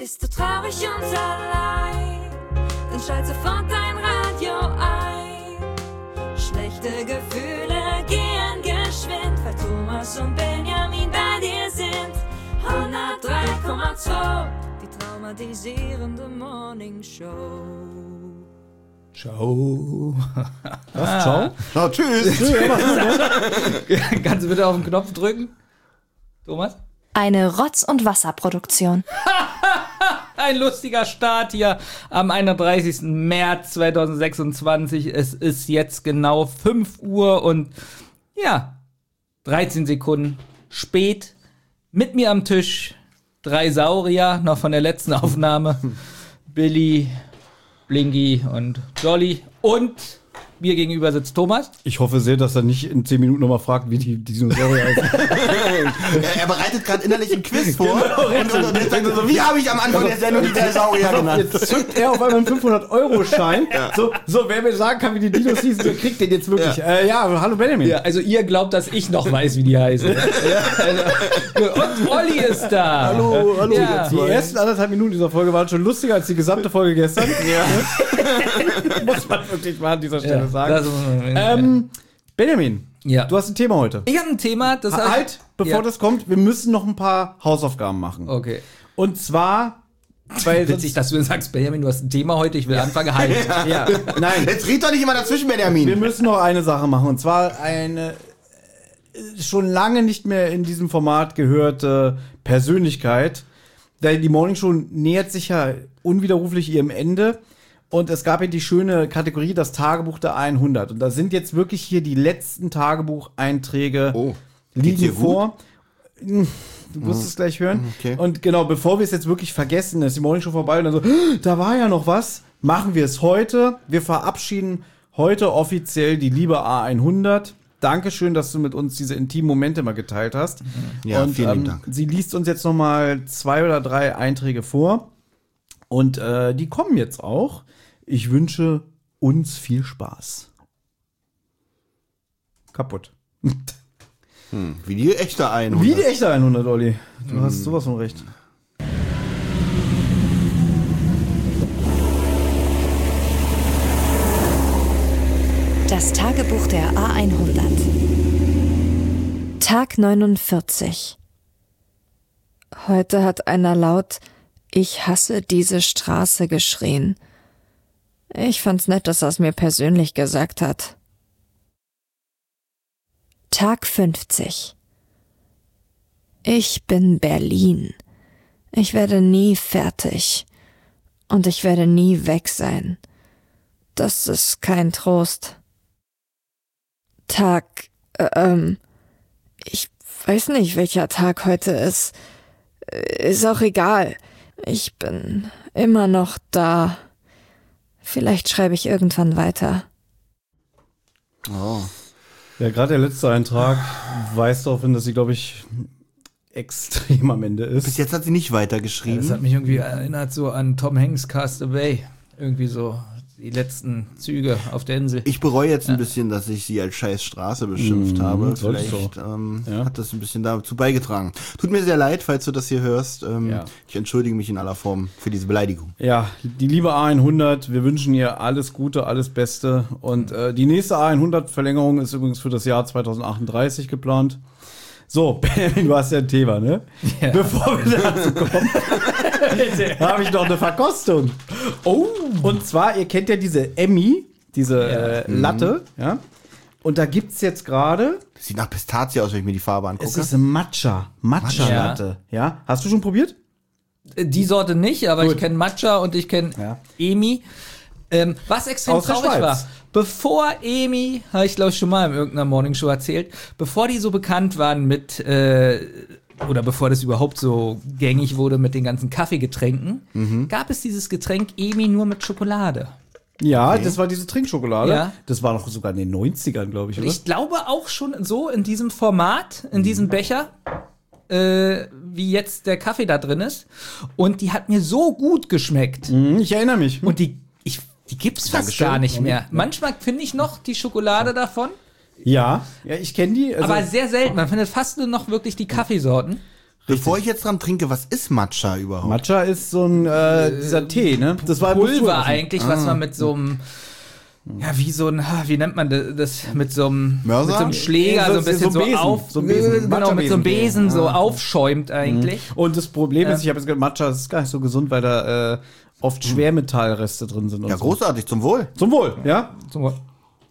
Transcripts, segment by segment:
Bist du traurig und allein, dann schalt sofort dein Radio ein. Schlechte Gefühle gehen geschwind, weil Thomas und Benjamin bei dir sind. 103,2, die traumatisierende Morning Show. Ciao. Was? Ciao? Oh, tschüss. Kannst du bitte auf den Knopf drücken? Thomas? Eine Rotz- und Wasserproduktion. Ein lustiger Start hier am 31. März 2026. Es ist jetzt genau 5 Uhr und 13 Sekunden spät. Mit mir am Tisch 3 Saurier, noch von der letzten Aufnahme. Billy, Blinky und Jolly. Und mir gegenüber sitzt Thomas. Ich hoffe sehr, dass er nicht in 10 Minuten nochmal fragt, wie die Dinosaurier heißen. Er bereitet gerade innerlich ein Quiz vor. Und jetzt sagt er so, wie habe ich am Anfang der Sendung die Dinosaurier genannt? Jetzt zückt er auf einmal einen 500-Euro-Schein. Ja. So, wer mir sagen kann, wie die Dinos hießen, der kriegt den jetzt wirklich. Hallo Benjamin. Ja, also ihr glaubt, dass ich noch weiß, wie die heißen. Und Olli ist da. Hallo. Ja. Die ersten 1,5 Minuten dieser Folge waren schon lustiger als die gesamte Folge gestern. Ja. Muss man wirklich mal an dieser Stelle sagen. Benjamin, du hast ein Thema heute. Ich habe ein Thema, das heißt... Bevor das kommt, wir müssen noch ein paar Hausaufgaben machen. Okay. Und zwar... Witzig, dass du sagst, Benjamin, du hast ein Thema heute, ich will anfangen, halt. Ja. Nein. Jetzt red doch nicht immer dazwischen, Benjamin. Wir müssen noch eine Sache machen. Und zwar eine schon lange nicht mehr in diesem Format gehörte Persönlichkeit. Denn die Morning Show nähert sich ja unwiderruflich ihrem Ende. Und es gab ja die schöne Kategorie, das Tagebuch der 100. Und da sind jetzt wirklich hier die letzten Tagebucheinträge liegen vor. Du wirst es gleich hören. Okay. Und genau, bevor wir es jetzt wirklich vergessen, ist die Morning Show vorbei und dann so, da war ja noch was, machen wir es heute. Wir verabschieden heute offiziell die liebe A100. Dankeschön, dass du mit uns diese intimen Momente mal geteilt hast. Ja, und, vielen Dank. Sie liest uns jetzt noch mal 2 oder 3 Einträge vor. Und die kommen jetzt auch. Ich wünsche uns viel Spaß. Kaputt. Wie die echte 100. Wie die echte 100, Olli. Du hast sowas von recht. Das Tagebuch der A100. Tag 49. Heute hat einer laut „Ich hasse diese Straße" geschrien. Ich fand's nett, dass er es mir persönlich gesagt hat. Tag 50. Ich bin Berlin. Ich werde nie fertig. Und ich werde nie weg sein. Das ist kein Trost. Tag, ich weiß nicht, welcher Tag heute ist. Ist auch egal. Ich bin immer noch da. Vielleicht schreibe ich irgendwann weiter. Oh. Ja, gerade der letzte Eintrag weist darauf hin, dass sie, glaube ich, extrem am Ende ist. Bis jetzt hat sie nicht weitergeschrieben. Das hat mich irgendwie erinnert so an Tom Hanks' Cast Away. Irgendwie so die letzten Züge auf der Insel. Ich bereue jetzt ein bisschen, dass ich sie als scheiß Straße beschimpft habe. Vielleicht hat das ein bisschen dazu beigetragen. Tut mir sehr leid, falls du das hier hörst. Ich entschuldige mich in aller Form für diese Beleidigung. Ja, die liebe A100, wir wünschen ihr alles Gute, alles Beste. Und die nächste A100-Verlängerung ist übrigens für das Jahr 2038 geplant. So, Benjamin, du hast ja ein Thema, ne? Ja. Bevor wir dazu kommen, habe ich noch eine Verkostung. Oh! Und zwar, ihr kennt ja diese Emmy, diese Latte, ja? Und da gibt's jetzt gerade... Das sieht nach Pistazie aus, wenn ich mir die Farbe angucke. Es ist eine Matcha-Latte, ja? Hast du schon probiert? Die Sorte nicht, aber Gut. ich kenne Matcha und ich kenne Emi. Was extrem Aus der traurig Schweiz. war, bevor Emi, habe ich glaube ich schon mal in irgendeiner Morningshow erzählt, bevor die so bekannt waren mit, oder bevor das überhaupt so gängig wurde mit den ganzen Kaffeegetränken, gab es dieses Getränk Emi nur mit Schokolade. Ja, das war diese Trinkschokolade. Ja. Das war noch sogar in den 90ern, glaube ich, Und oder? ich glaube auch schon so in diesem Format, in diesem Becher, wie jetzt der Kaffee da drin ist. Und die hat mir so gut geschmeckt. Ich erinnere mich. Und die gibt's fast Dankeschön. gar nicht mehr. Manchmal finde ich noch die Schokolade davon, Ja, ich kenne die. Also, aber sehr selten. Man findet fast nur noch wirklich die Kaffeesorten. Bevor ich jetzt dran trinke, was ist Matcha überhaupt? Matcha ist so ein, dieser Tee, ne? Das war Pulver eigentlich, was man mit so einem, ja, wie nennt man das, mit so einem Mörser? Mit so einem Schläger, so ein bisschen so Besen. Genau, mit so einem Besen so aufschäumt eigentlich. Und das Problem ist, ich habe jetzt gesagt, Matcha ist gar nicht so gesund, weil da oft Schwermetallreste drin sind. Und ja, großartig, zum Wohl. Zum Wohl, ja? Zum Wohl.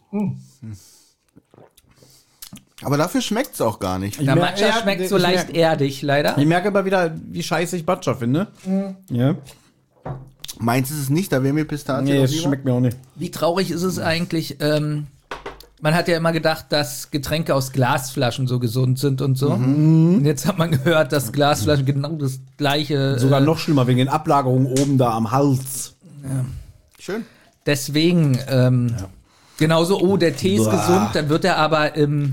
Aber dafür schmeckt's auch gar nicht. Na, Matcha schmeckt so leicht erdig, leider. Ich merke immer wieder, wie scheiße ich Matcha finde. Ja. Meins ist es nicht, da wäre mir Pistazie. Nee, es schmeckt mir auch nicht. Wie traurig ist es eigentlich? Man hat ja immer gedacht, dass Getränke aus Glasflaschen so gesund sind und so. Und jetzt hat man gehört, dass Glasflaschen genau das gleiche. Sogar noch schlimmer, wegen den Ablagerungen oben da am Hals. Ja. Schön. Deswegen, genauso, der Tee ist gesund, dann wird er aber in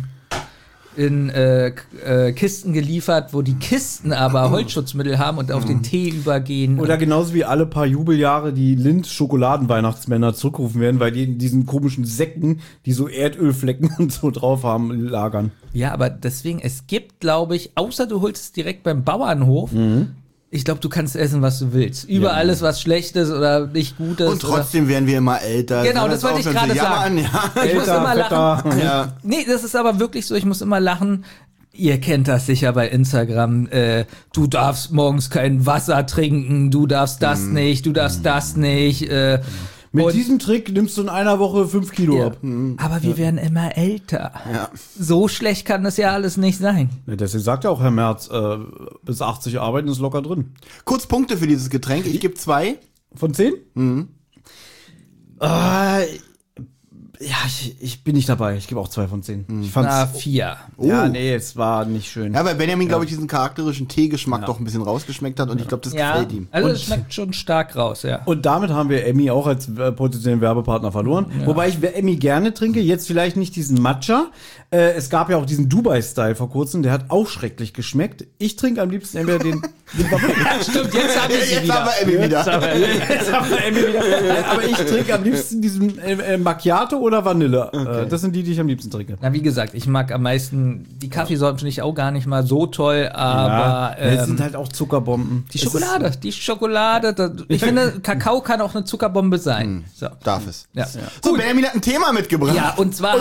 Kisten geliefert, wo die Kisten aber Holzschutzmittel haben und auf den Tee übergehen. Oder genauso wie alle paar Jubeljahre die Lind-Schokoladen-Weihnachtsmänner zurückgerufen werden, weil die in diesen komischen Säcken, die so Erdölflecken und so drauf haben, lagern. Ja, aber deswegen, es gibt, glaube ich, außer du holst es direkt beim Bauernhof, ich glaube, du kannst essen, was du willst. Über alles, was Schlechtes oder nicht Gutes. Und trotzdem werden wir immer älter. Genau, das wollte ich gerade sagen. Ja. Ich muss immer lachen. Ja. Nee, das ist aber wirklich so, ich muss immer lachen. Ihr kennt das sicher bei Instagram. Du darfst morgens kein Wasser trinken, du darfst das nicht, du darfst das nicht. Mit diesem Trick nimmst du in einer Woche 5 Kilo ab. Aber wir werden immer älter. Ja. So schlecht kann das ja alles nicht sein. Ja, deswegen sagt ja auch Herr Merz, bis 80 arbeiten ist locker drin. Kurz Punkte für dieses Getränk. Ich gebe 2. Von 10? Ja, ich bin nicht dabei. Ich gebe auch 2 von 10. Ich fand's 4. Ja, nee, es war nicht schön. Ja, weil Benjamin, glaube ich, diesen charakterischen Teegeschmack doch ein bisschen rausgeschmeckt hat und ich glaube, das gefällt ihm. Also es schmeckt schon stark raus, ja. Und damit haben wir Emmy auch als potenziellen Werbepartner verloren. Ja. Wobei ich Emmy gerne trinke, jetzt vielleicht nicht diesen Matcha. Es gab ja auch diesen Dubai-Style vor kurzem, der hat auch schrecklich geschmeckt. Ich trinke am liebsten entweder den Ja, stimmt, jetzt haben wir sie wieder. Haben wir Emmy wieder. Jetzt haben wir Emmy wieder. Aber ich trinke am liebsten diesen Macchiato oder Vanille. Okay. Das sind die ich am liebsten trinke. Na, wie gesagt, ich mag am meisten, die Kaffeesorten finde ich auch gar nicht mal so toll, aber es sind halt auch Zuckerbomben. Die Schokolade, ich finde, Kakao kann auch eine Zuckerbombe sein. So. Darf es. Ja. So, Benjamin hat ein Thema mitgebracht. Ja, und zwar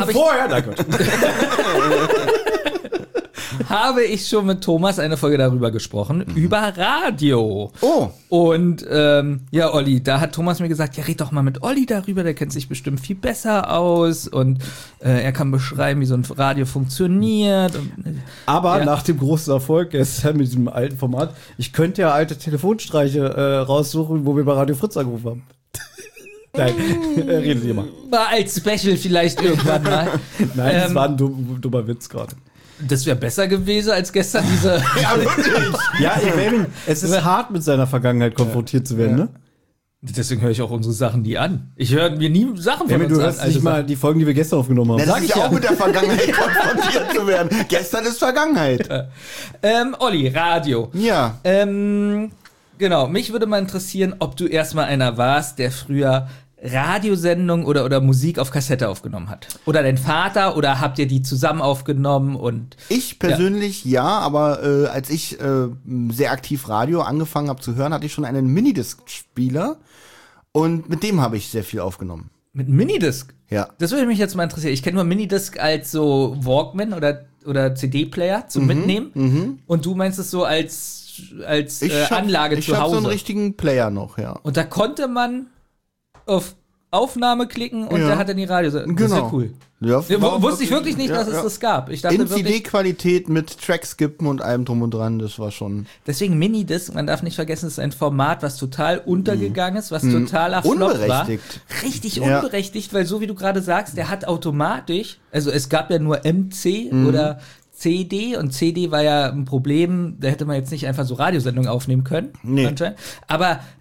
habe ich schon mit Thomas eine Folge darüber gesprochen, über Radio. Oh. Und ja, Olli, da hat Thomas mir gesagt, ja, red doch mal mit Olli darüber, der kennt sich bestimmt viel besser aus und er kann beschreiben, wie so ein Radio funktioniert. Aber nach dem großen Erfolg gestern mit diesem alten Format, ich könnte ja alte Telefonstreiche raussuchen, wo wir bei Radio Fritz angerufen haben. Nein, redet ihr mal. War als Special vielleicht irgendwann mal. Nein, das war ein dummer Witz gerade. Das wäre besser gewesen als gestern diese... Ja, wirklich. Ja, es ist hart, mit seiner Vergangenheit konfrontiert zu werden, ne? Deswegen höre ich auch unsere Sachen nie an. Ich höre mir nie Sachen von uns du hörst nicht mal die Folgen, die wir gestern aufgenommen haben. Ja, das ist ja auch mit der Vergangenheit konfrontiert zu werden. Gestern ist Vergangenheit. Olli, Radio. Ja. Genau, mich würde mal interessieren, ob du erstmal einer warst, der früher Radiosendungen oder Musik auf Kassette aufgenommen hat. Oder dein Vater, oder habt ihr die zusammen aufgenommen? Und ich persönlich ja, aber als ich sehr aktiv Radio angefangen habe zu hören, hatte ich schon einen Minidisc-Spieler und mit dem habe ich sehr viel aufgenommen. Mit Minidisc? Ja. Das würde mich jetzt mal interessieren. Ich kenne nur Minidisc als so Walkman oder CD-Player zum Mitnehmen. Und du meinst es so als Anlage zu Hause? Ich habe so einen richtigen Player noch, ja. Und da konnte man auf Aufnahme klicken und der hat dann die Radio. Das ist ja cool. Ja, wusste ich wirklich nicht, dass es das gab. Ich dachte in CD-Qualität mit Trackskippen und allem drum und dran, das war schon... Deswegen Minidisc, man darf nicht vergessen, es ist ein Format, was total untergegangen ist, was totaler Flop war. Richtig unberechtigt, weil so wie du gerade sagst, der hat automatisch, also es gab ja nur MC oder CD und CD war ja ein Problem, da hätte man jetzt nicht einfach so Radiosendungen aufnehmen können. Nee. Aber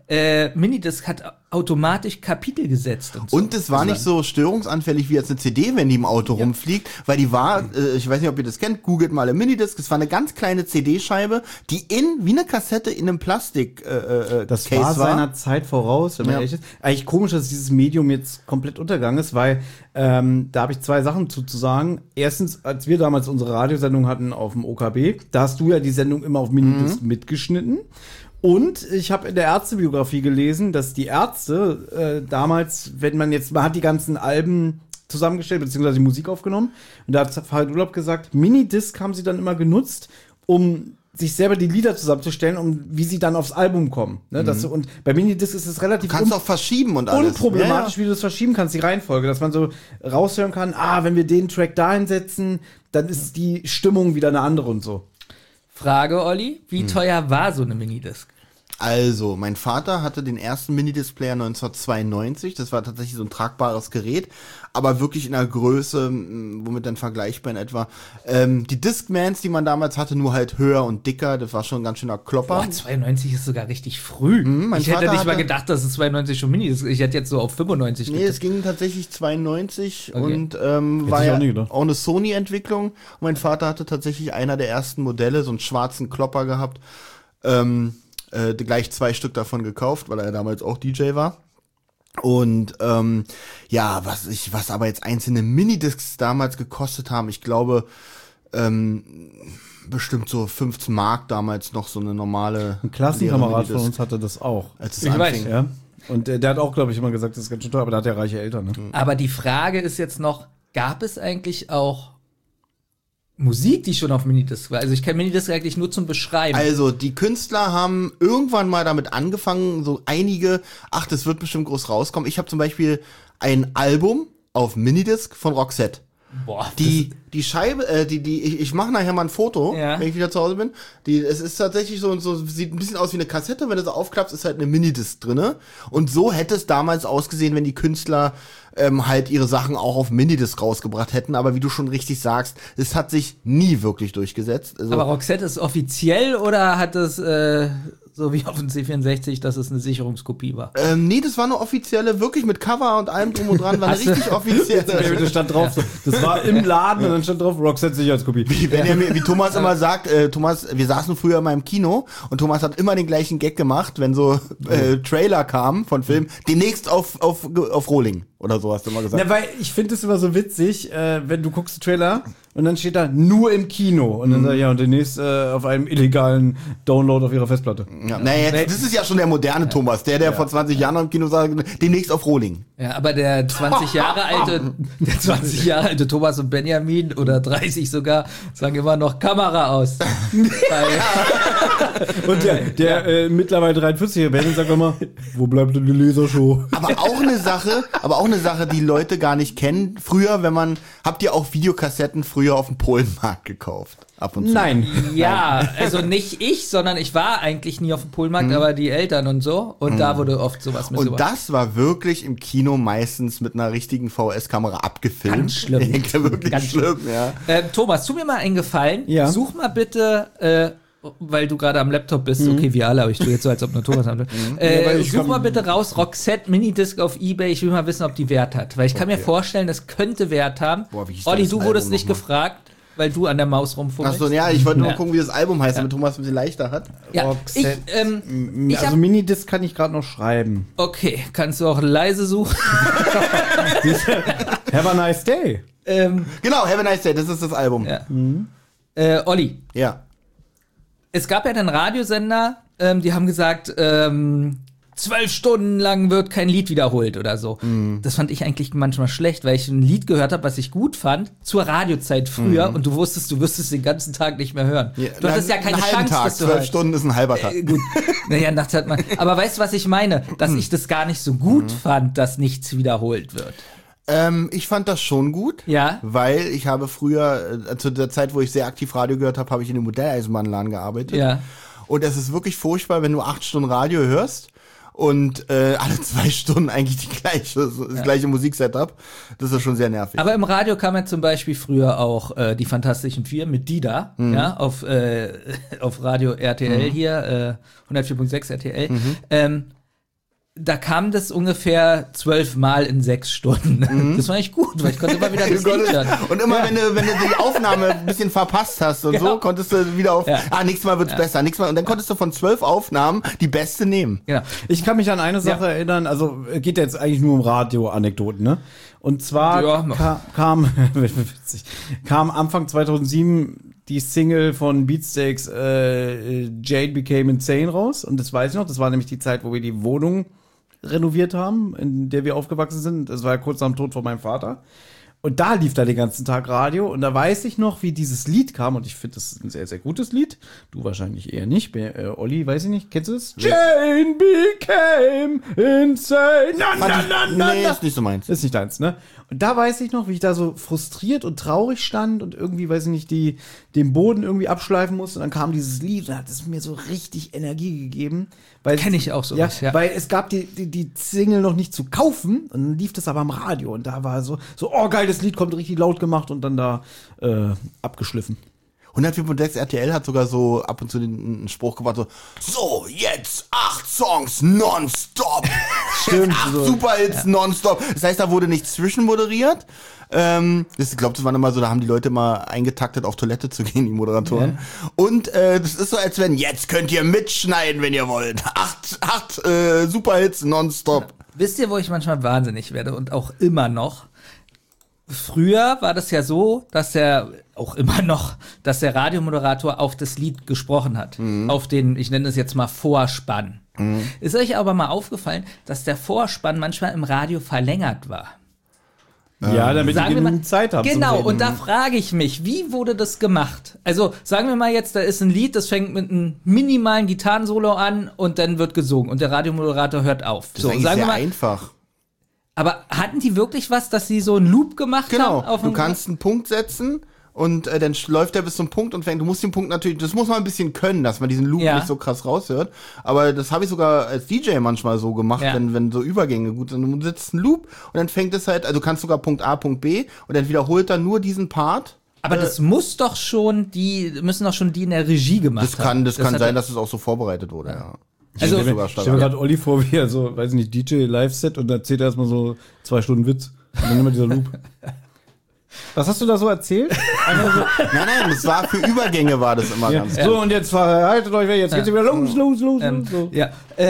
Minidisc hat automatisch Kapitel gesetzt. Und es war nicht so störungsanfällig wie jetzt eine CD, wenn die im Auto rumfliegt, weil die war, ich weiß nicht, ob ihr das kennt, googelt mal eine Minidisc, es war eine ganz kleine CD-Scheibe, die wie eine Kassette in einem Plastik das Case war seiner Zeit voraus, wenn man ehrlich ist. Eigentlich komisch, dass dieses Medium jetzt komplett untergegangen ist, weil da habe ich zwei Sachen zu sagen. Erstens, als wir damals unsere Radiosendung hatten auf dem OKB, da hast du ja die Sendung immer auf Minidisc mitgeschnitten. Und ich habe in der Ärztebiografie gelesen, dass die Ärzte damals, man hat die ganzen Alben zusammengestellt, beziehungsweise die Musik aufgenommen. Und da hat Farid Urlaub gesagt, Minidisc haben sie dann immer genutzt, um sich selber die Lieder zusammenzustellen, wie sie dann aufs Album kommen. Ne? Und bei Minidisc ist es relativ du kannst auch verschieben und alles. Unproblematisch, wie du das verschieben kannst, die Reihenfolge. Dass man so raushören kann, wenn wir den Track da hinsetzen, dann ist die Stimmung wieder eine andere und so. Frage, Olli, wie teuer war so eine Minidisc? Also, mein Vater hatte den ersten Minidisc-Player 1992. Das war tatsächlich so ein tragbares Gerät, aber wirklich in einer Größe, womit dann vergleichbar in etwa. Die Discmans, die man damals hatte, nur halt höher und dicker. Das war schon ein ganz schöner Klopper. Boah, 92 ist sogar richtig früh. Ich hätte nicht mal gedacht, dass es 92 schon Minidisc ist. Ich hätte jetzt so auf 95 getippt. Nee, es ging tatsächlich 92 und war ja auch eine Sony-Entwicklung. Und mein Vater hatte tatsächlich einer der ersten Modelle, so einen schwarzen Klopper gehabt. Gleich 2 Stück davon gekauft, weil er damals auch DJ war. Und was aber jetzt einzelne Minidiscs damals gekostet haben, ich glaube bestimmt so 15 Mark damals noch so eine normale. Ein Klassenkamerad von uns hatte das auch. Als es anfing. Ja. Und der hat auch, glaube ich, immer gesagt, das ist ganz schön teuer, aber der hat ja reiche Eltern. Ne? Aber die Frage ist jetzt noch, gab es eigentlich auch Musik, die schon auf Minidisc war? Also ich kenne Minidisc eigentlich nur zum Beschreiben. Also die Künstler haben irgendwann mal damit angefangen, so einige, das wird bestimmt groß rauskommen. Ich habe zum Beispiel ein Album auf Minidisc von Roxette. Boah, die Scheibe, ich mache nachher mal ein Foto, wenn ich wieder zu Hause bin. Es ist tatsächlich so, sieht ein bisschen aus wie eine Kassette, wenn du so aufklappst, ist halt eine Minidisc drinne. Und so hätte es damals ausgesehen, wenn die Künstler halt ihre Sachen auch auf Minidisc rausgebracht hätten. Aber wie du schon richtig sagst, es hat sich nie wirklich durchgesetzt. Also, aber Roxette ist offiziell oder hat es so wie auf dem C64, dass es eine Sicherungskopie war? Nee, das war eine offizielle, wirklich mit Cover und allem drum und dran, war eine richtig offizielle. Da stand drauf, das war im Laden und dann stand drauf Roxette Sicherheitskopie. Wie Thomas immer sagt, Thomas, wir saßen früher mal im Kino und Thomas hat immer den gleichen Gag gemacht, wenn so Trailer kamen von Filmen, demnächst auf Rohling oder so hast du immer gesagt. Ja, weil ich finde es immer so witzig, wenn du guckst den Trailer und dann steht da nur im Kino und dann sagt und demnächst auf einem illegalen Download auf ihrer Festplatte. Ja. Naja, das ist ja schon der moderne Thomas, der vor 20 Jahren noch im Kino sagt, demnächst auf Rohling. Ja, aber der 20 Jahre alte Thomas und Benjamin oder 30 sogar sagen immer noch Kamera aus. Und der mittlerweile 43-jährige Benjamin sagt immer, wo bleibt denn die Lasershow? Aber auch eine Sache, die Leute gar nicht kennen. Früher, habt ihr auch Videokassetten früher auf dem Polenmarkt gekauft? Ab und zu. Nein. Ja, also nicht ich, sondern ich war eigentlich nie auf dem Polenmarkt, aber die Eltern und so. Und da wurde oft sowas mit. Und das war wirklich im Kino meistens mit einer richtigen VHS-Kamera abgefilmt. Ganz schlimm. Wirklich ganz schlimm, ja. Thomas, tu mir mal einen Gefallen. Ja. Such mal bitte, weil du gerade am Laptop bist, okay, wir alle, aber ich tue jetzt so, als ob nur Thomas am such mal bitte raus, Roxette Minidisc auf eBay, ich will mal wissen, ob die Wert hat. Weil ich kann mir vorstellen, das könnte Wert haben. Boah, Olli, du wurdest nicht gefragt, weil du an der Maus rumfummelst. Achso, ja, ich wollte nur mal gucken, wie das Album heißt, damit Thomas ein bisschen leichter hat. Ja, Roxette. Also Minidisc kann ich gerade noch schreiben. Okay, kannst du auch leise suchen? Have a nice day. Genau, Have a Nice Day, das ist das Album. Ja. Olli. Ja. Es gab ja einen Radiosender, die haben gesagt, 12 Stunden lang wird kein Lied wiederholt oder so. Das fand ich eigentlich manchmal schlecht, weil ich ein Lied gehört habe, was ich gut fand, zur Radiozeit früher und du wusstest, du wirst es den ganzen Tag nicht mehr hören. Ja, du hattest ja keine Chance, Tag, das zu 12 Stunden ist ein halber Tag. Gut. Naja, nachts hat man. Aber weißt du, was ich meine? Dass ich das gar nicht so gut fand, dass nichts wiederholt wird. Ich fand das schon gut, weil ich habe früher, zu der Zeit, wo ich sehr aktiv Radio gehört habe, habe ich in einem Modelleisenbahnladen gearbeitet. Ja. Und es ist wirklich furchtbar, wenn du 8 Stunden Radio hörst und alle 2 Stunden eigentlich das gleiche Musiksetup. Das ist schon sehr nervig. Aber im Radio kam ja zum Beispiel früher auch die Fantastischen Vier mit Dida, ja, auf Radio RTL hier, 104.6 RTL. da kam das ungefähr 12 Mal in 6 Stunden. Das war echt gut, weil ich konnte immer wieder das Lied hören. Und immer, wenn du die Aufnahme ein bisschen verpasst hast und so, konntest du wieder auf, nächstes Mal wird's besser, nächstes Mal. Und dann konntest du von 12 Aufnahmen die beste nehmen. Genau. Ich kann mich an eine Sache erinnern, also geht jetzt eigentlich nur um Radio-Anekdoten, ne? Und zwar kam Anfang 2007 die Single von Beatsteaks Jade Became Insane raus. Und das weiß ich noch, das war nämlich die Zeit, wo wir die Wohnung renoviert haben, in der wir aufgewachsen sind. Das war ja kurz nach dem Tod von meinem Vater. Und da lief da den ganzen Tag Radio. Und da weiß ich noch, wie dieses Lied kam. Und ich finde, das ist ein sehr, sehr gutes Lied. Du wahrscheinlich eher nicht. Olli, weiß ich nicht. Kennst du es? Jane became insane. Nee, ist nicht so meins. Ist nicht deins, ne? Und da weiß ich noch, wie ich da so frustriert und traurig stand und irgendwie, weiß ich nicht, den Boden irgendwie abschleifen musste. Und dann kam dieses Lied und hat es mir so richtig Energie gegeben. Kenne ich auch sowas, ja. Weil es gab die Single noch nicht zu kaufen und dann lief das aber am Radio. Und da war so, oh geil, das Lied kommt richtig laut gemacht und dann da abgeschliffen. 104.6 RTL hat sogar so ab und zu den Spruch gebracht, so, jetzt 8 Songs nonstop. Stimmt. 8 Superhits nonstop. Das heißt, da wurde nicht zwischenmoderiert. Ich glaube, das war immer so, da haben die Leute mal eingetaktet, auf Toilette zu gehen, die Moderatoren. Ja. Und das ist so, als wenn, jetzt könnt ihr mitschneiden, wenn ihr wollt. 8 Superhits nonstop. Ja. Wisst ihr, wo ich manchmal wahnsinnig werde und auch immer noch? Früher war das ja so, dass der Radiomoderator auf das Lied gesprochen hat. Auf den, ich nenne es jetzt mal Vorspann. Ist euch aber mal aufgefallen, dass der Vorspann manchmal im Radio verlängert war? Ja, damit ihr genug Zeit habt. Genau, und da frage ich mich, wie wurde das gemacht? Also, sagen wir mal jetzt, da ist ein Lied, das fängt mit einem minimalen Gitarrensolo an und dann wird gesungen und der Radiomoderator hört auf. Das ist eigentlich sagen sehr wir mal, einfach. Aber hatten die wirklich was, dass sie so einen Loop gemacht haben? Genau, du kannst einen Punkt setzen und dann läuft der bis zum Punkt und fängt. Du musst den Punkt natürlich, das muss man ein bisschen können, dass man diesen Loop nicht so krass raushört. Aber das habe ich sogar als DJ manchmal so gemacht, wenn so Übergänge gut sind. Du setzt einen Loop und dann fängt es halt, also du kannst sogar Punkt A, Punkt B und dann wiederholt er nur diesen Part. Aber das müssen doch schon die in der Regie gemacht haben. Das kann sein, dass es auch so vorbereitet wurde, ja. Also, ich stelle mir gerade Olli vor, wie er so, weiß nicht, DJ Live-Set und erzählt erstmal so 2 Stunden Witz. Und dann immer dieser Loop. Was hast du da so erzählt? Nein, das war für Übergänge war das immer ganz so, und jetzt haltet euch, jetzt geht's wieder los. So. Ja,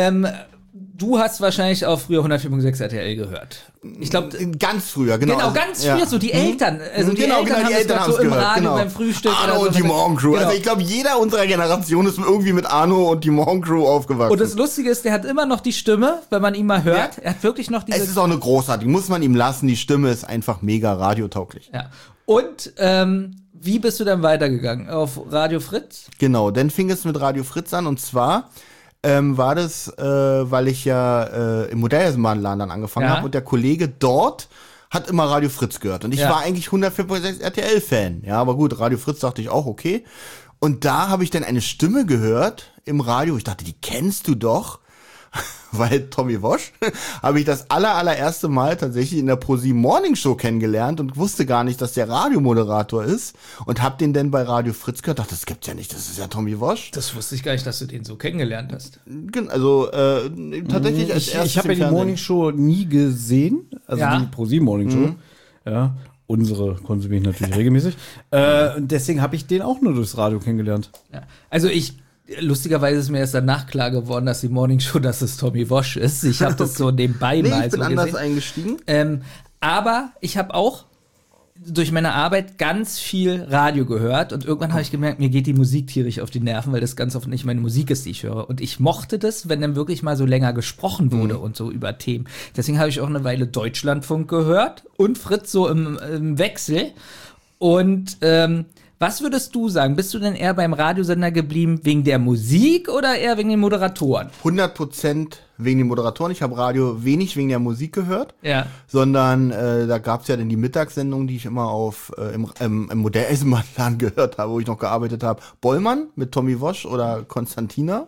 du hast wahrscheinlich auch früher 104.6 RTL gehört. Ich glaube, ganz früher, genau. Genau, ganz früher, so die Eltern. Also die Eltern haben das so im Radio beim Frühstück. Arno und die Morgencrew. Genau. Also ich glaube, jeder unserer Generation ist irgendwie mit Arno und die Morgencrew aufgewachsen. Und das Lustige ist, der hat immer noch die Stimme, wenn man ihn mal hört. Ja. Er hat wirklich noch diese... Es ist auch eine großartige, muss man ihm lassen. Die Stimme ist einfach mega radiotauglich. Ja. Und wie bist du dann weitergegangen? Auf Radio Fritz? Genau, dann fing es mit Radio Fritz an und zwar... war das, weil ich ja im Modelleisenbahnladen dann angefangen habe und der Kollege dort hat immer Radio Fritz gehört. Und ich war eigentlich 104.6 RTL-Fan. Ja, aber gut, Radio Fritz dachte ich auch, okay. Und da habe ich dann eine Stimme gehört im Radio. Ich dachte, die kennst du doch. Weil Tommy Walsh habe ich das allererste Mal tatsächlich in der Pro7 Morning Show kennengelernt und wusste gar nicht, dass der Radiomoderator ist und habe den dann bei Radio Fritz gehört. Dachte, das gibt's ja nicht, das ist ja Tommy Walsh. Das wusste ich gar nicht, dass du den so kennengelernt hast. Also tatsächlich als erstes. Ich habe ja die Morning Show nie gesehen, also die Pro7 Morning Show. Ja, unsere konsumiere ich natürlich regelmäßig. Deswegen habe ich den auch nur durchs Radio kennengelernt. Ja. Also lustigerweise ist mir erst danach klar geworden, dass die Morning Show, dass es Tommy Walsh ist. Ich habe das so nebenbei mal so gesehen. Ich bin anders eingestiegen. Aber ich habe auch durch meine Arbeit ganz viel Radio gehört und irgendwann habe ich gemerkt, mir geht die Musik tierisch auf die Nerven, weil das ganz oft nicht meine Musik ist, die ich höre. Und ich mochte das, wenn dann wirklich mal so länger gesprochen wurde und so über Themen. Deswegen habe ich auch eine Weile Deutschlandfunk gehört und Fritz so im Wechsel. Und was würdest du sagen? Bist du denn eher beim Radiosender geblieben wegen der Musik oder eher wegen den Moderatoren? 100% wegen den Moderatoren. Ich habe Radio wenig wegen der Musik gehört, sondern da gab es ja dann die Mittagssendung, die ich immer im Modelleisenbahnladen gehört habe, wo ich noch gearbeitet habe. Bollmann mit Tommy Walsh oder Konstantina,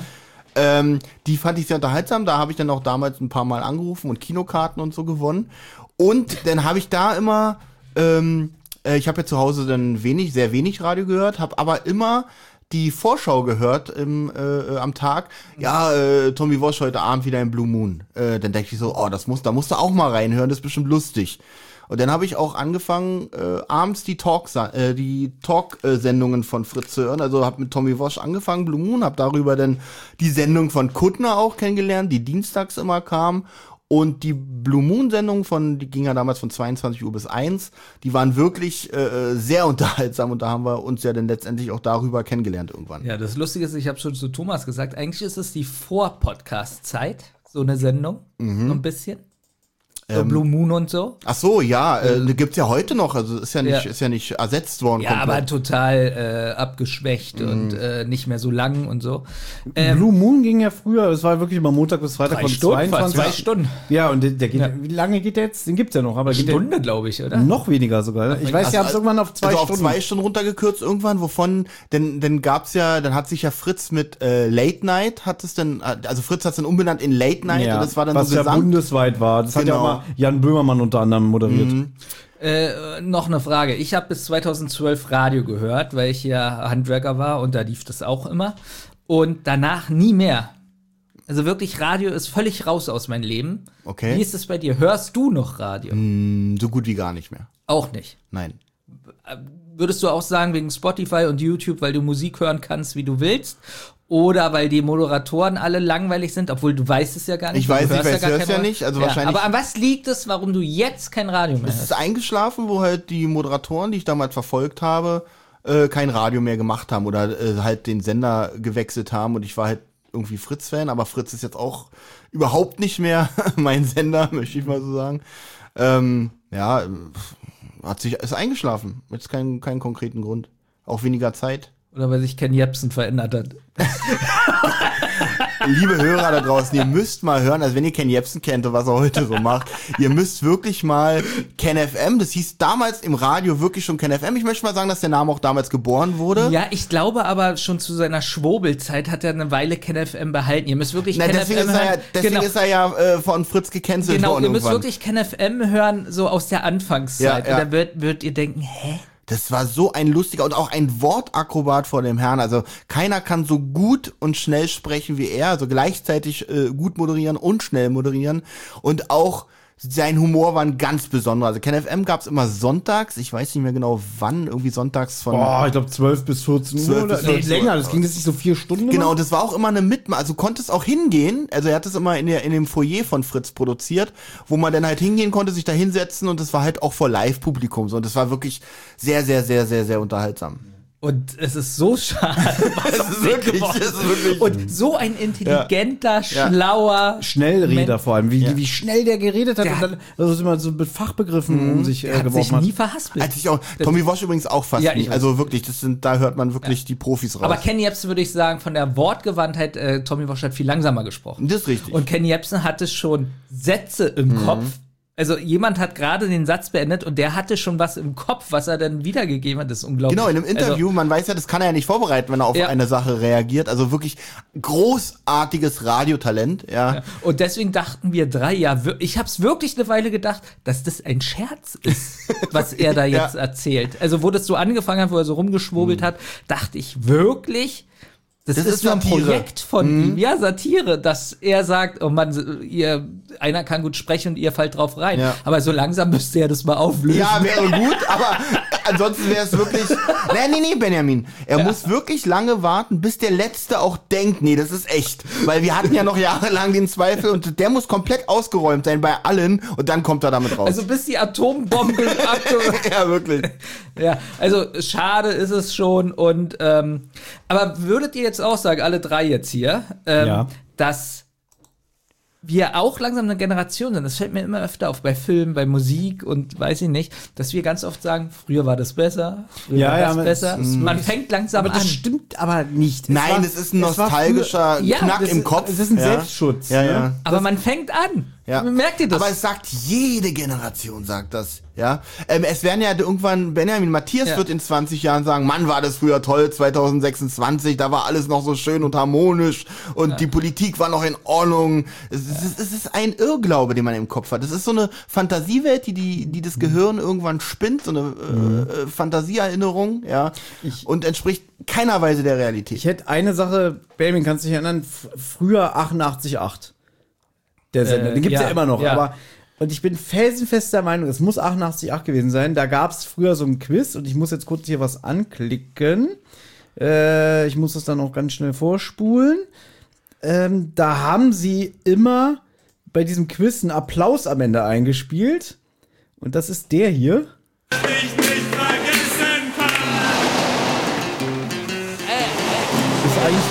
die fand ich sehr unterhaltsam. Da habe ich dann auch damals ein paar Mal angerufen und Kinokarten und so gewonnen. Und dann habe ich da immer ich habe ja zu Hause dann sehr wenig Radio gehört, habe aber immer die Vorschau gehört am Tag. Ja, Tommy Walsh heute Abend wieder im Blue Moon. Dann denke ich so, da musst du auch mal reinhören, das ist bestimmt lustig. Und dann habe ich auch angefangen, abends die Talk-Sendungen von Fritz zu hören. Also habe mit Tommy Walsh angefangen, Blue Moon, habe darüber dann die Sendung von Kuttner auch kennengelernt, die dienstags immer kam. Und die Blue Moon-Sendung die ging ja damals von 22 Uhr bis 1, die waren wirklich sehr unterhaltsam und da haben wir uns ja dann letztendlich auch darüber kennengelernt irgendwann. Ja, das Lustige ist, ich habe schon zu Thomas gesagt, eigentlich ist es die Vor-Podcast-Zeit, so eine Sendung, so ein bisschen. So Blue Moon und so. Ach so, ja, gibt's ja heute noch, also ist ja nicht ersetzt worden. Ja, komplett. Aber total abgeschwächt und nicht mehr so lang und so. Blue Moon ging ja früher, es war wirklich immer Montag bis Freitag von 22. 2 Stunden. Ja, und der geht, wie lange geht der jetzt? Den gibt's ja noch, aber Stunde, glaube ich, oder? Noch weniger sogar. Ich weiß, die haben es irgendwann auf 2 Stunden. Auf 2 Stunden runtergekürzt irgendwann, wovon, dann hat sich ja Fritz mit Late Night, also Fritz hat es dann umbenannt in Late Night, ja, und das war dann was so ja bundesweit war. Das hat ja auch mal Jan Böhmermann unter anderem moderiert. Noch eine Frage. Ich habe bis 2012 Radio gehört, weil ich ja Handwerker war und da lief das auch immer. Und danach nie mehr. Also wirklich, Radio ist völlig raus aus meinem Leben. Okay. Wie ist es bei dir? Hörst du noch Radio? So gut wie gar nicht mehr. Auch nicht? Nein. Würdest du auch sagen, wegen Spotify und YouTube, weil du Musik hören kannst, wie du willst? Oder weil die Moderatoren alle langweilig sind, obwohl du weißt es ja gar nicht. Ich weiß, hör's ja nicht. Also wahrscheinlich. Aber an was liegt es, warum du jetzt kein Radio mehr hörst? Es ist eingeschlafen, wo halt die Moderatoren, die ich damals verfolgt habe, kein Radio mehr gemacht haben oder halt den Sender gewechselt haben. Und ich war halt irgendwie Fritz-Fan, aber Fritz ist jetzt auch überhaupt nicht mehr mein Sender, möchte ich mal so sagen. Ist eingeschlafen. Jetzt keinen konkreten Grund. Auch weniger Zeit. Oder weil sich Ken Jebsen verändert hat. Liebe Hörer da draußen, ihr müsst mal hören, also wenn ihr Ken Jebsen kennt und was er heute so macht, ihr müsst wirklich mal Ken FM, das hieß damals im Radio wirklich schon Ken FM. Ich möchte mal sagen, dass der Name auch damals geboren wurde. Ja, ich glaube aber schon zu seiner Schwurbelzeit hat er eine Weile Ken FM behalten. Ihr müsst wirklich Ken FM hören. Deswegen ist er ja von Fritz gecancelt worden. Genau, ihr müsst wirklich Ken FM hören, so aus der Anfangszeit. Ja. Und dann würdet ihr denken, hä? Das war so ein lustiger und auch ein Wortakrobat vor dem Herrn. Also keiner kann so gut und schnell sprechen wie er. Also gleichzeitig gut moderieren und schnell moderieren. Und auch sein Humor war ein ganz besonderer. Also Ken FM gab's immer sonntags. Ich weiß nicht mehr genau wann. Irgendwie sonntags von... ich glaube 12 bis 14 Uhr. Oder länger. Das ging jetzt nicht so 4 Stunden. Genau, und das war auch immer eine Also du konntest auch hingehen. Also er hat das immer in dem Foyer von Fritz produziert, wo man dann halt hingehen konnte, sich da hinsetzen. Und das war halt auch vor Live-Publikum. Und das war wirklich sehr, sehr, sehr, sehr, sehr unterhaltsam. Und es ist so schade, was das ist wirklich. Und so ein intelligenter, schlauer Schnellreder vor allem, wie schnell der geredet hat und dann also immer so mit Fachbegriffen um sich geworfen hat. Hat sich nie verhaspelt. Tommy Walsh übrigens auch fast ja, nie. Also wirklich, da hört man wirklich die Profis raus. Aber Ken Jebsen, würde ich sagen, von der Wortgewandtheit, Tommy Walsh hat viel langsamer gesprochen. Das ist richtig. Und Ken Jebsen hatte schon Sätze im Kopf. Also jemand hat gerade den Satz beendet und der hatte schon was im Kopf, was er dann wiedergegeben hat. Das ist unglaublich. Genau, in einem Interview, man weiß ja, das kann er ja nicht vorbereiten, wenn er auf eine Sache reagiert. Also wirklich großartiges Radiotalent. Ja. Und deswegen dachten wir 3, ich habe es wirklich eine Weile gedacht, dass das ein Scherz ist, was er da jetzt erzählt. Also wo das so angefangen hat, wo er so rumgeschwurbelt hat, dachte ich wirklich... Das ist so ein Projekt von ihm. Ja, Satire, dass er sagt, oh Mann, einer kann gut sprechen und ihr fallt drauf rein. Ja. Aber so langsam müsste er das mal auflösen. Ja, wäre gut, aber ansonsten wäre es wirklich... Nee, Benjamin. Er muss wirklich lange warten, bis der Letzte auch denkt, nee, das ist echt. Weil wir hatten ja noch jahrelang den Zweifel und der muss komplett ausgeräumt sein bei allen und dann kommt er damit raus. Also bis die Atombombe Ja, wirklich. Ja, also schade ist es schon und aber würdet ihr jetzt auch sagen, alle 3 jetzt hier, dass wir auch langsam eine Generation sind, das fällt mir immer öfter auf, bei Filmen, bei Musik und weiß ich nicht, dass wir ganz oft sagen, früher war das besser, früher war das besser. Man fängt langsam an. Das stimmt aber nicht. Nein, es ist ein nostalgischer Knack im Kopf. Es ist ein Selbstschutz. Ja. Aber man fängt an. Ja. Merkt ihr das? Aber es sagt jede Generation, sagt das. Ja. Es werden ja irgendwann, Benjamin Matthias wird in 20 Jahren sagen, Mann, war das früher toll, 2026, da war alles noch so schön und harmonisch und die Politik war noch in Ordnung. Es ist ein Irrglaube, den man im Kopf hat. Es ist so eine Fantasiewelt, die das Gehirn irgendwann spinnt, so eine Fantasieerinnerung, ja, und entspricht keiner Weise der Realität. Ich hätte eine Sache, Benjamin, kannst du dich erinnern, früher 88.8. Der Sender, den gibt's ja immer noch, aber und ich bin felsenfest der Meinung, es muss 88.8 gewesen sein. Da gab's früher so ein Quiz und ich muss jetzt kurz hier was anklicken. Ich muss das dann auch ganz schnell vorspulen. Da haben sie immer bei diesem Quiz einen Applaus am Ende eingespielt. Und das ist der hier. Ich nicht vergessen kann. Das ist eigentlich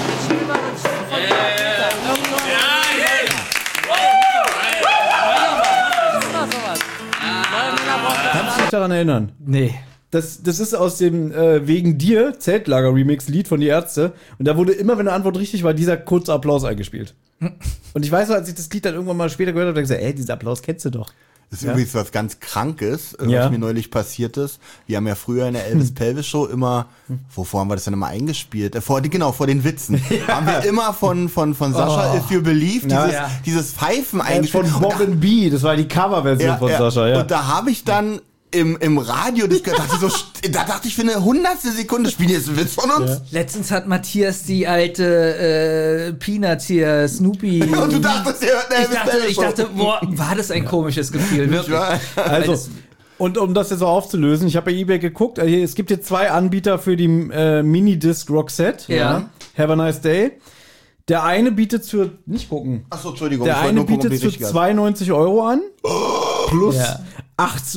kannst du dich daran erinnern? Nee. Das ist aus dem Wegen dir Zeltlager-Remix-Lied von Die Ärzte. Und da wurde immer, wenn eine Antwort richtig war, dieser kurze Applaus eingespielt. Und ich weiß noch, als ich das Lied dann irgendwann mal später gehört habe, habe ich gesagt, diesen Applaus kennst du doch. Das ist übrigens was ganz Krankes, was mir neulich passiert ist. Wir haben ja früher in der Elvis Pelvis Show immer, wovor haben wir das denn immer eingespielt? Vor den Witzen. Haben wir immer von Sascha If You Believe dieses Pfeifen eingespielt. Von Bob and B, das war die Coverversion von Sascha, ja. Und da habe ich dann im Radio das gehört, da dachte ich für eine 100. Sekunde, spielen die jetzt einen Witz von uns? Ja. Letztens hat Matthias die alte Peanuts hier, Snoopy. Und du dachtest, ich dachte, boah, war das ein komisches Gefühl, wirklich. Also, und um das jetzt auch aufzulösen, ich habe bei eBay geguckt, es gibt hier 2 Anbieter für die Minidisc Roxette. Ja. Have a nice day. Der eine bietet für, nicht gucken. Achso, Entschuldigung. Der eine bietet für 92 € an. Plus 18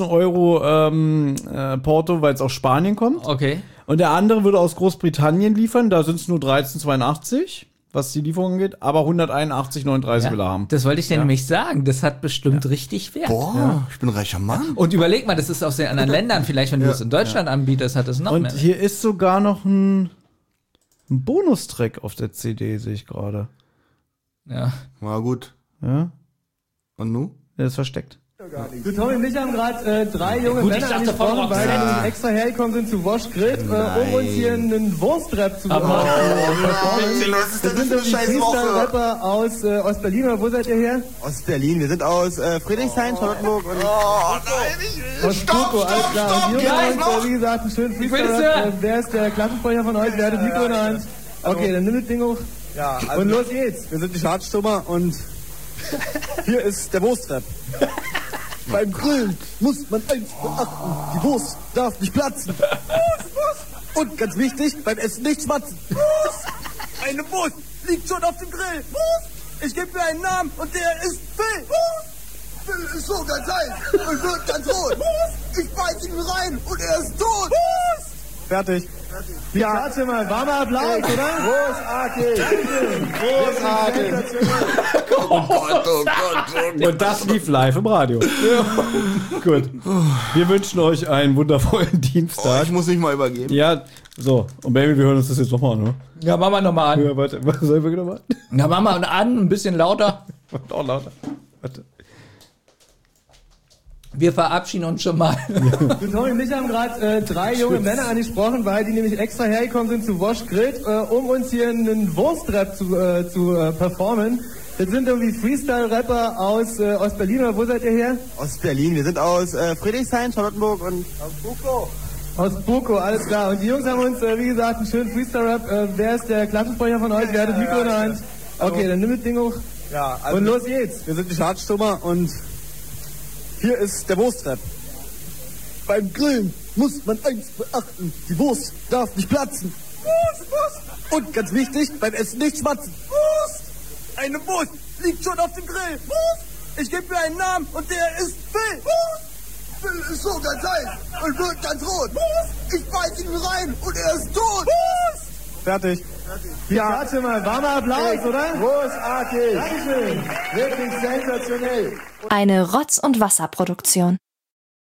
€ Porto, weil es aus Spanien kommt. Okay. Und der andere würde aus Großbritannien liefern. Da sind es nur 13,82, was die Lieferung angeht. Aber 181,39 will er haben. Das wollte ich dir nämlich sagen. Das hat bestimmt richtig Wert. Boah, ich bin ein reicher Mann. Und überleg mal, das ist aus den anderen Ländern. Vielleicht, wenn du es in Deutschland anbietest, hat das noch mehr. Und hier ist sogar noch ein Bonustrack auf der CD, sehe ich gerade. Ja. Na gut. Ja. Und nu? Der ist versteckt. Du, Tommy und ich haben gerade 3 junge Männer angesprochen, weil die extra hergekommen sind zu Wash Grid, um uns hier einen Wurstrap zu machen. Das sind doch die Freestyle-Rapper aus Ostberlin, oder wo seid ihr her? Ostberlin, wir sind aus Friedrichshain, Charlottenburg und... Oh nein, stopp, alles klar. Und die Jungs haben uns, wie gesagt, einen schönen Freestyle-Rap. Wer ist der Klassensprecher von euch? Wer hat das Mikro in der Hand? Okay, dann nimm das Ding hoch. Ja, also und los geht's. Wir sind die Schadstürmer und hier ist der Wurstrap. Beim Grillen muss man eins beachten, die Wurst darf nicht platzen. Und ganz wichtig, beim Essen nicht schmatzen. Eine Wurst liegt schon auf dem Grill. Ich gebe mir einen Namen und der ist Phil. Phil ist so ganz heiß und wird ganz rot. Ich beiß ihn rein und er ist tot. Fertig. Ja, mal warmer Applaus, oder? Großartig. Großartig. Oh Gott. Und das lief live im Radio. Gut. Wir wünschen euch einen wundervollen Dienstag. Ich muss mich mal übergeben. Ja, so. Und Baby, wir hören uns das jetzt nochmal an, ne? Ja, machen wir nochmal an. Ja, warte. Was sollen wir nochmal? Ja, machen wir an, ein bisschen lauter. Auch lauter. Warte. Wir verabschieden uns schon mal. Du, Tommy und ich haben gerade 3 junge Männer angesprochen, weil die nämlich extra hergekommen sind zu Wash Grid, um uns hier einen Wurstrap zu performen. Das sind irgendwie Freestyle-Rapper aus Ostberlin, oder wo seid ihr her? Ostberlin, wir sind aus Friedrichshain, Charlottenburg und aus Bukow. Aus Bukow, alles klar. Und die Jungs haben uns, wie gesagt, einen schönen Freestyle-Rap. Wer ist der Klassensprecher von euch? Wer hat das Mikro in der Hand? Okay, dann nimm das Ding hoch. Ja, also und los geht's. Wir sind die Schadstürmer und hier ist der Wurstrap. Beim Grillen muss man eins beachten, die Wurst darf nicht platzen. Wurst. Und ganz wichtig, beim Essen nicht schmatzen. Wurst. Eine Wurst liegt schon auf dem Grill. Wurst. Ich gebe mir einen Namen und der ist Phil. Wurst. Phil ist so ganz heiß und wird ganz rot. Wurst. Ich beiß ihn rein und er ist tot. Wurst. Fertig. Ja, warte mal, warmer Applaus, oder? Großartig. Dankeschön. Wirklich sensationell. Eine Rotz- und Wasserproduktion.